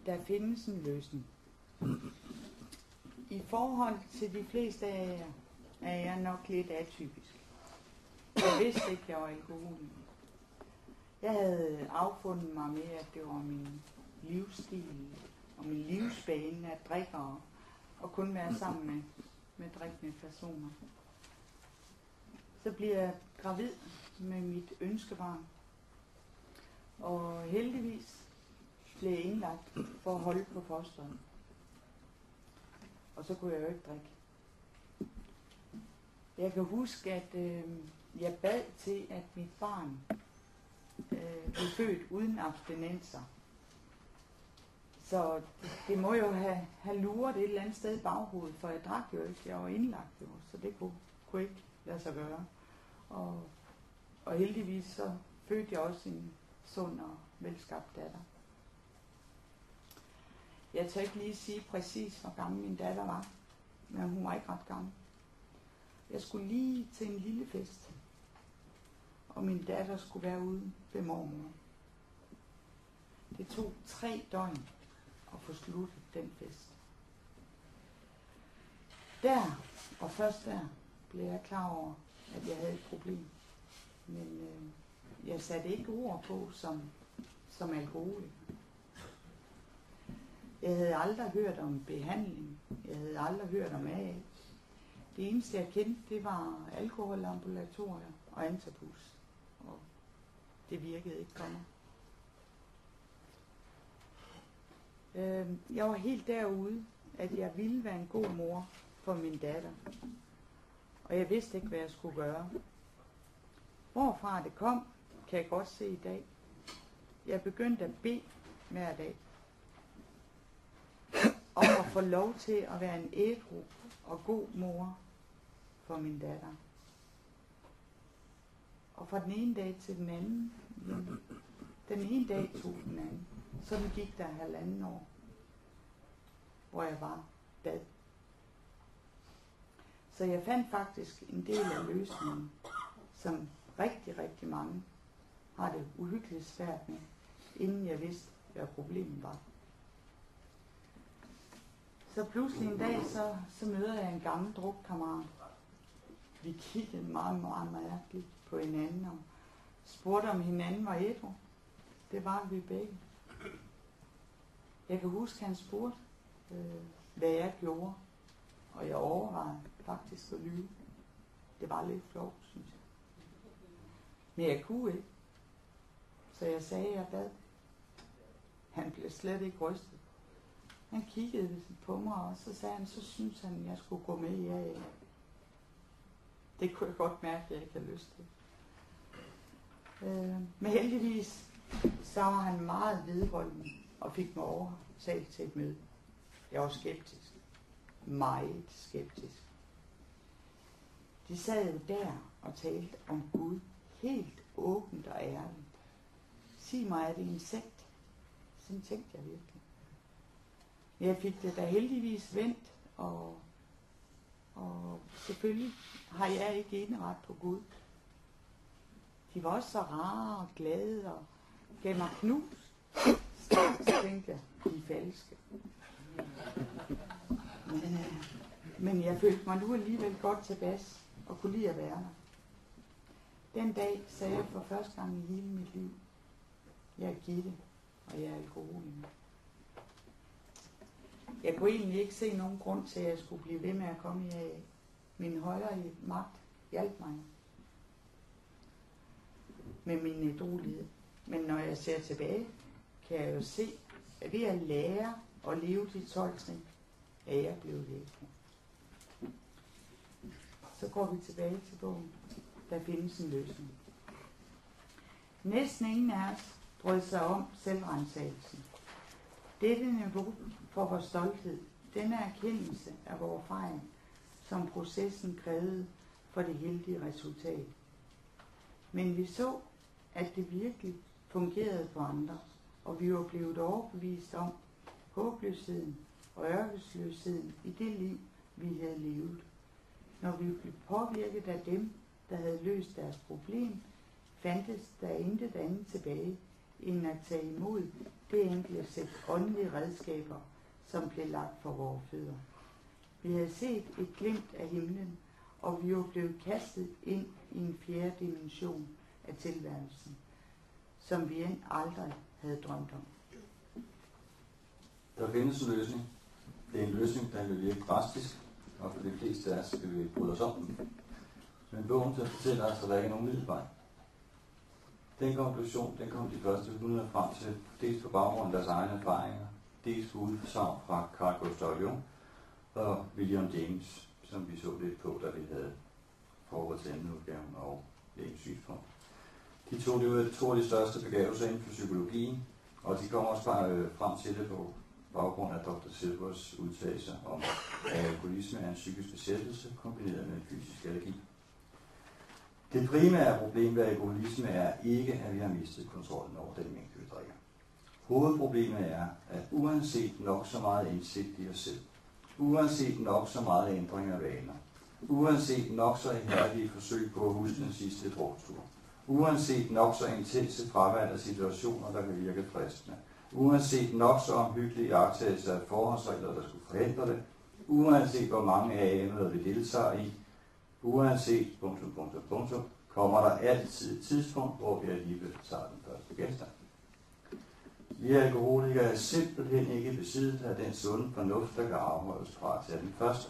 Der findes en løsning. I forhold til de fleste af jer, er jeg nok lidt atypisk. Jeg vidste ikke, jeg var alkoholiker. Jeg havde affundet mig med, at det var min livsstil og min livsbane at drikke og kun være sammen med drikkende personer. Så bliver jeg gravid med mit ønskebarn. Og heldigvis blev jeg indlagt for at holde på fosteret. Og så kunne jeg jo ikke drikke. Jeg kan huske, at jeg bad til, at mit barn blev født uden abstinenser. Så det må jo have luret et eller andet sted i baghovedet, for jeg drak jo ikke. Jeg var indlagt jo, så det kunne ikke lade sig gøre. Og heldigvis så fødte jeg også en sund og velskabt datter. Jeg tør ikke lige sige præcis, hvor gammel min datter var, men hun var ikke ret gammel. Jeg skulle lige til en lille fest, og min datter skulle være ude ved mormor. Det tog 3 døgn at få sluttet den fest. Først der blev jeg klar over, at jeg havde et problem. Men jeg satte ikke ord på som alkoholiker. Jeg havde aldrig hørt om behandling. Jeg havde aldrig hørt om AA. Det eneste jeg kendte, det var alkoholambulatorier og Antabus. Og det virkede ikke for mig. Jeg var helt derude, at jeg ville være en god mor for min datter. Og jeg vidste ikke, hvad jeg skulle gøre. Hvorfra det kom, kan jeg godt se i dag. Jeg begyndte at bede hver dag. Om at få lov til at være en ædru og god mor for min datter. Og fra den ene dag til den anden, den ene dag tog den anden. Sådan gik der 1,5 år, hvor jeg bare bad. Så jeg fandt faktisk en del af løsningen, som rigtig, rigtig mange har det uhyggeligt svært med, inden jeg vidste, hvad problemet var. Så pludselig en dag, så møder jeg en gammel drukkammerat. Vi kiggede meget, meget mærkeligt på hinanden og spurgte, om hinanden var ædru. Det var vi begge. Jeg kan huske, at han spurgte, hvad jeg gjorde, og jeg overvejede faktisk at lyve. Det var lidt flovt, synes jeg. Men jeg kunne ikke. Så jeg sagde, at jeg bad. Han blev slet ikke rystet. Han kiggede på mig, og så sagde han, så synes han, at jeg skulle gå med i AA. Det kunne jeg godt mærke, at jeg ikke havde lyst til. Men heldigvis, så var han meget vedholdende og fik mig overtalt til et møde. Jeg var skeptisk. Meget skeptisk. De sad jo der og talte om Gud helt åbent og ærligt. Sig mig, er det en sekt? Sådan tænkte jeg virkelig. Jeg fik det da heldigvis vendt, og selvfølgelig har jeg ikke indret på Gud. De var også så rare og glade og gav mig knus. Straks tænkte jeg, de er falske. Men jeg følte mig nu alligevel godt tilbage og kunne lide at være der. Den dag sagde jeg for første gang i hele mit liv, jeg er Gitte, og jeg er alkoholiker. Jeg kunne egentlig ikke se nogen grund til, at jeg skulle blive ved med at komme i AA. Min højere magt hjalp mig med min ædruelighed. Men når jeg ser tilbage, kan jeg jo se, at ved at lære og leve de 12 trin, er jeg blevet ædru. Så går vi tilbage til bogen. Der findes en løsning. Næsten ingen af os brød sig om selvransagelsen. Dette niveau for vores stolthed, denne erkendelse af vores fejl, som processen krævede for det heldige resultat. Men vi så, at det virkelig fungerede for andre, og vi var blevet overbevist om håbløsheden og ørkesløsheden i det liv, vi havde levet. Når vi blev påvirket af dem, der havde løst deres problem, fandtes der intet andet tilbage, end at tage imod det enkelte sæt åndelige redskaber, som blev lagt for vores fødder. Vi havde set et glimt af himlen, og vi var blevet kastet ind i en fjerde dimension af tilværelsen, som vi end aldrig havde drømt om. Der findes en løsning. Det er en løsning, der vil virke drastisk, og for de fleste af os skal vi bryde os om den. Men bogen til fortæller os, at der ikke er nogen middelvej. Den konklusion, den kom de første 100 frem til, dels på baggrund af deres egne erfaringer, dels på udsagn fra Carl Gustav Jung og William James, som vi så lidt på, da vi havde forberedt til anden udgaven og James synspunkt. De to, det var to af de største begavelser inden for psykologien, og de kom også frem til det på baggrund af Dr. Silvers udtalelser om, at alkoholisme er en psykisk besættelse kombineret med en fysisk allergi. Det primære problem ved alkoholisme er ikke, at vi har mistet kontrollen over den mængde, vi drikker. Hovedproblemet er, at uanset nok så meget indsigt i os selv, uanset nok så meget ændring af vaner, uanset nok så ihærdige forsøg på at huske den sidste druktur, uanset nok så intense fravalg af situationer, der kan virke fristende, uanset nok så omhyggelige iagttagelser af forholdsregler, der skulle forhindre det, uanset hvor mange AM'er vi deltager i, uanset ... kommer der altid et tidspunkt, hvor vi alligevel tager den første genstand. Vi alkoholikere er simpelthen ikke i besiddelse af den sunde fornuft, der kan afholdes fra at tage den første.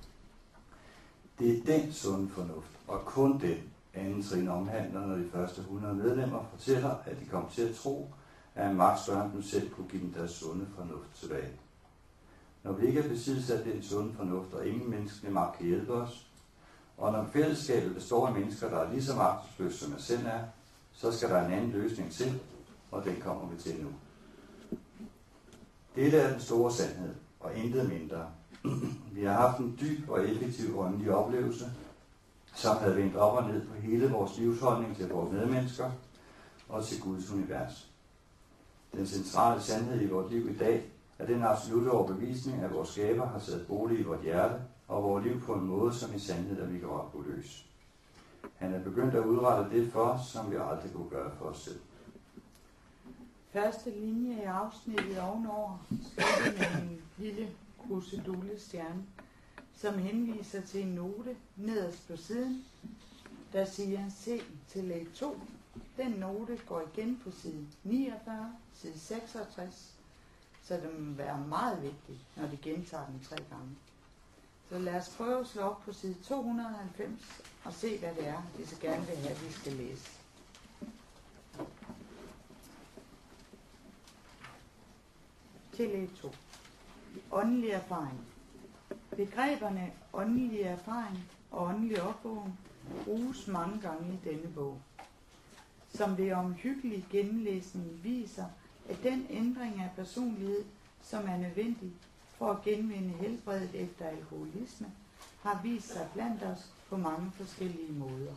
Det er den sunde fornuft, og kun den anden trin omhandler, når de første 100 medlemmer fortæller, at de kom til at tro, at en magt større end dem selv kunne give dem deres sunde fornuft tilbage. Når vi ikke er besiddelse af den sunde fornuft, og ingen menneskelig magt kan hjælpe os, og når fællesskabet består af mennesker, der er lige så magtesløse som jeg selv er, så skal der en anden løsning til, og den kommer vi til nu. Dette er den store sandhed, og intet mindre. Vi har haft en dyb og effektiv åndelig oplevelse, som havde vendt op og ned på hele vores livsholdning til vores medmennesker og til Guds univers. Den centrale sandhed i vores liv i dag er den absolutte overbevisning, at vores skaber har sat bolig i vores hjerte og vores liv på en måde, som i sandhed er mirakuløs. Han er begyndt at udrette det for os, som vi aldrig kunne gøre for os selv. Første linje i afsnittet ovenover slutter med en lille krusedulestjerne, som henviser til en note nederst på siden, der siger se tillæg 2. Den note går igen på side 49, side 66, så det må være meget vigtigt, når de gentager den 3 gange. Så lad os prøve at slå op på side 290 og se, hvad det er, de så gerne vil have, vi skal læse. Tillæg 2. Åndelig erfaring. Begreberne åndelig erfaring og åndelig opvågning bruges mange gange i denne bog, som ved omhyggelig gennemlæsning viser, at den ændring af personlighed, som er nødvendig for at genvinde helbredet efter alkoholisme, har vist sig blandt os på mange forskellige måder.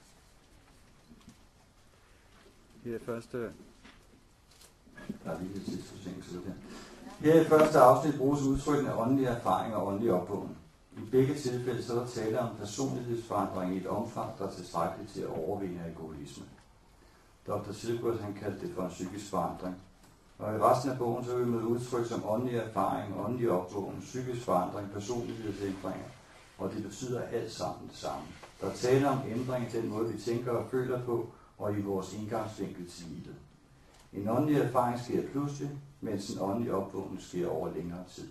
Her i første afsnit bruges udtrykkene åndelig erfaring og åndelig opvågning. I begge tilfælde så er der tale om personlighedsforandring i et omfang, der er tilstrækkeligt til at overvinde alkoholisme. Dr. Silvers han kaldte det for en psykisk forandring. Og i resten af bogen så vil vi med udtryk som åndelig erfaring, åndelig opvågning, psykisk forandring, personlighedsændringer, og det betyder alt sammen det samme. Der er tale om ændring i den måde, vi tænker og føler på, og i vores indgangsvinkel til livet. En åndelig erfaring sker pludselig, mens en åndelig opvågning sker over længere tid.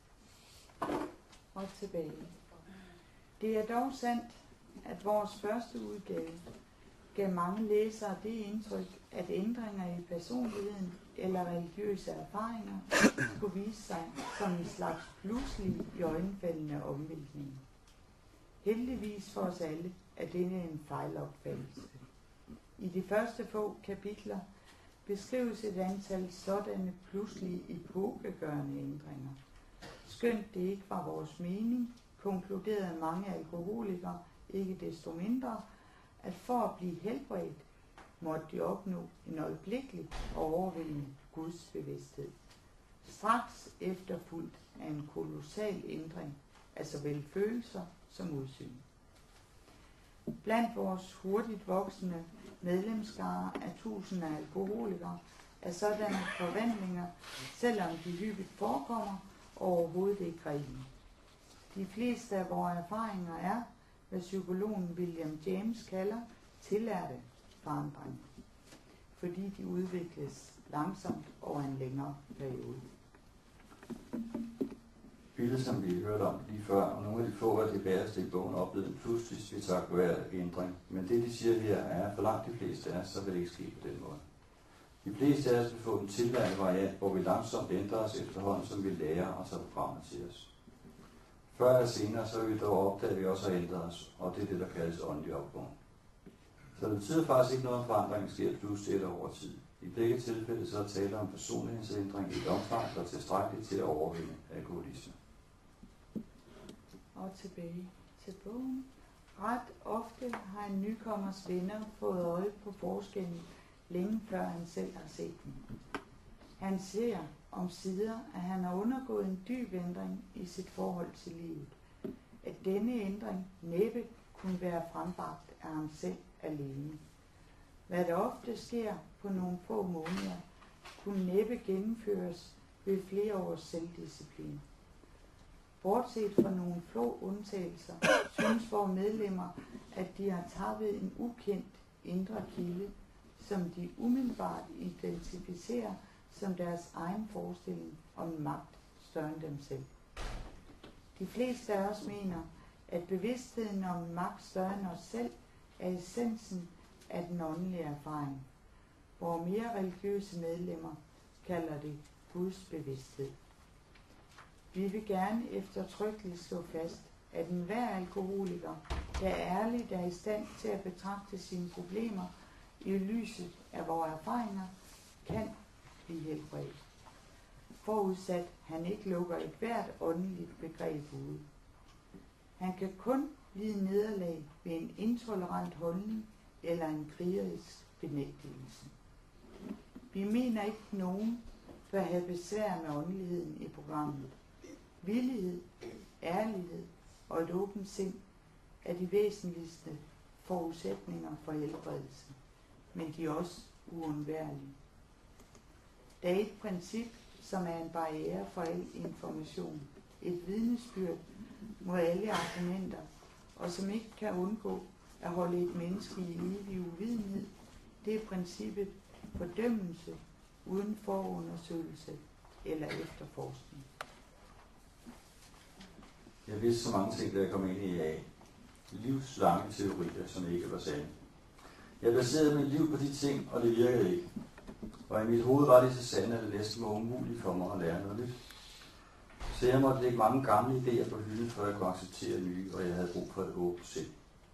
Og tilbage. Det er dog sandt, at vores første udgave gav mange læsere det indtryk, at ændringer i personligheden eller religiøse erfaringer skulle vise sig som en slags pludselig iøjnefaldende omvæltning. Heldigvis for os alle er denne en fejlopfattelse. I de første få kapitler beskrives et antal sådanne pludselige epokegørende ændringer. Skønt det ikke var vores mening, konkluderede mange alkoholikere ikke desto mindre, at for at blive helbredt, måtte de opnå en øjeblikkelig og overvældende gudsbevidsthed. Straks efterfulgt af en kolossal ændring af såvel følelser som udsyn. Blandt vores hurtigt voksende medlemskare af tusinder af alkoholikere af sådanne forvandlinger, selvom de hyppigt forekommer, overhovedet ikke reelle. De fleste af vores erfaringer er, hvad psykologen William James kalder tillærte forandringer, fordi de udvikles langsomt over en længere periode. Billedet, som vi hørte om lige før, og nogle af de få af de bæreste i bogen oplevede en pludselig spektakulær ændring. Men det, de siger her, er, at for langt de fleste af os, så vil det ikke ske på den måde. De fleste af os vil få en tilværende variant, hvor vi langsomt ændrer os efterhånden, som vi lærer og tager programmet til os. Før eller senere, så vil vi dog opdage, at vi også har ændret os, og det er det, der kaldes åndelig opvågning. Så det betyder faktisk ikke noget, om forandringen sker pludselig eller over tid. I begge tilfælde så er tale om personlighedsændring i et omfang, der er tilstrækkeligt til at overvinde alkoholisme. Og tilbage til bogen. Ret ofte har en nykommers venner fået øje på forskellen længe før han selv har set den. Han ser omsider, at han har undergået en dyb ændring i sit forhold til livet. At denne ændring næppe kunne være frembragt af ham selv alene. Hvad der ofte sker på nogle få måneder, kunne næppe gennemføres ved flere års selvdisciplin. Bortset fra nogle få undtagelser, synes vores medlemmer, at de har tappet en ukendt indre kilde, som de umiddelbart identificerer som deres egen forestilling om en magt større end dem selv. De fleste af os mener, at bevidstheden om en magt større end os selv er essensen af den åndelige erfaring. Vores mere religiøse medlemmer kalder det Guds bevidsthed. Vi vil gerne eftertrykkeligt slå fast, at enhver alkoholiker, der ærligt er i stand til at betragte sine problemer i lyset af vores erfaringer, kan blive helbredt. Forudsat han ikke lukker et hvert åndeligt begreb ude. Han kan kun lide nederlag ved en intolerant holdning eller en krigerisk benægtelse. Vi mener ikke nogen bør have besvær med åndeligheden i programmet. Villighed, ærlighed og et åbent sind er de væsentligste forudsætninger for helbredelse, men de er også uundværlige. Der er et princip, som er en barriere for al information, et vidnesbyrd mod alle argumenter, og som ikke kan undgå at holde et menneske i evig uvidenhed. Det er princippet fordømmelse uden forundersøgelse eller efterforskning. Jeg vidste så mange ting, da jeg kom ind i AA. Livslange teorier, som ikke var sande. Jeg baserede mit liv på de ting, og det virkede ikke. Og i mit hoved var det så sande, at det næsten var umuligt for mig at lære noget nyt. Så jeg måtte lægge mange gamle idéer på hylden, før jeg kunne acceptere nye, og jeg havde brug for et åbent sind.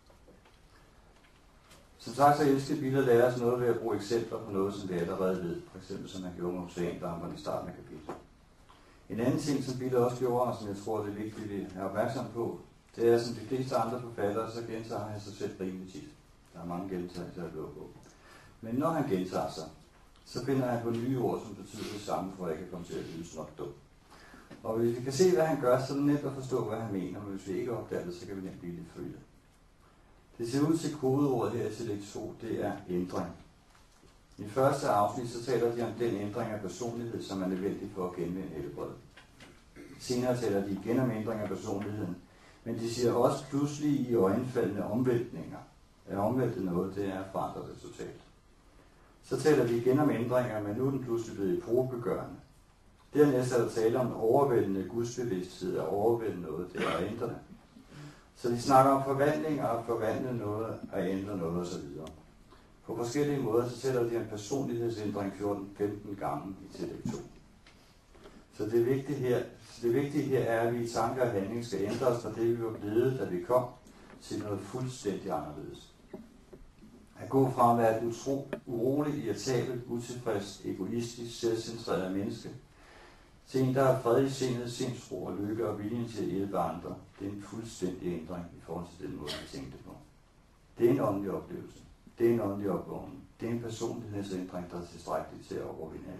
Som sagt, så elsker Bill at lære os noget ved at bruge eksempler på noget, som vi allerede ved. For eksempel som han gjorde med oceandamperne i starten af kapitlet. En anden ting, som Bill også gjorde, og som jeg tror, det er vigtigt, at vi er opmærksom på, det er, som de fleste andre forfattere, så gentager han sig selv rimelig tit. Der er mange gentagelser at gå på. Men når han gentager sig, så finder han på nye ord, som betyder det samme, for at ikke komme til at lyde nok dum. Og hvis vi kan se, hvad han gør, så er det nemt at forstå, hvad han mener, men hvis vi ikke opdager det, så kan vi nemt blive lidt følge. Det ser ud til kodeordet her til lek 2, det er ændring. I første afsnit så taler de om den ændring af personlighed, som er nødvendig for at genvinde helbred. Senere taler de igen om ændring af personligheden, men de siger også pludselig i øjenfaldende omvæltninger. At omvælte noget, det er at forandre det totalt. Så taler de igen om ændringer, men nu er den pludselig blevet epokegørende. Dernæst er der tale om overvældende gudsbevidsthed at overvælde noget, det er at ændre det. Så de snakker om forvandling og at forvandle noget, at ændre noget osv. På forskellige måder så taler de om personlighedsændring 14-15 gange i tillæg 2. Så det vigtige her er, at vi i tanker og handling skal ændre os fra det, vi var blevet, da vi kom, til noget fuldstændig anderledes. At gå fra at være et uroligt, irritabelt, utilfreds, egoistisk, selvcentreret menneske, til en, der har fred i sindet, sindsro og lykke og viljen til at hjælpe andre, det er en fuldstændig ændring i forhold til den måde, vi tænkte på. Det er en åndelig oplevelse. Det er en åndelig opvågning. Det er en personlighedsændring, der er tilstrækkelig til at overvinde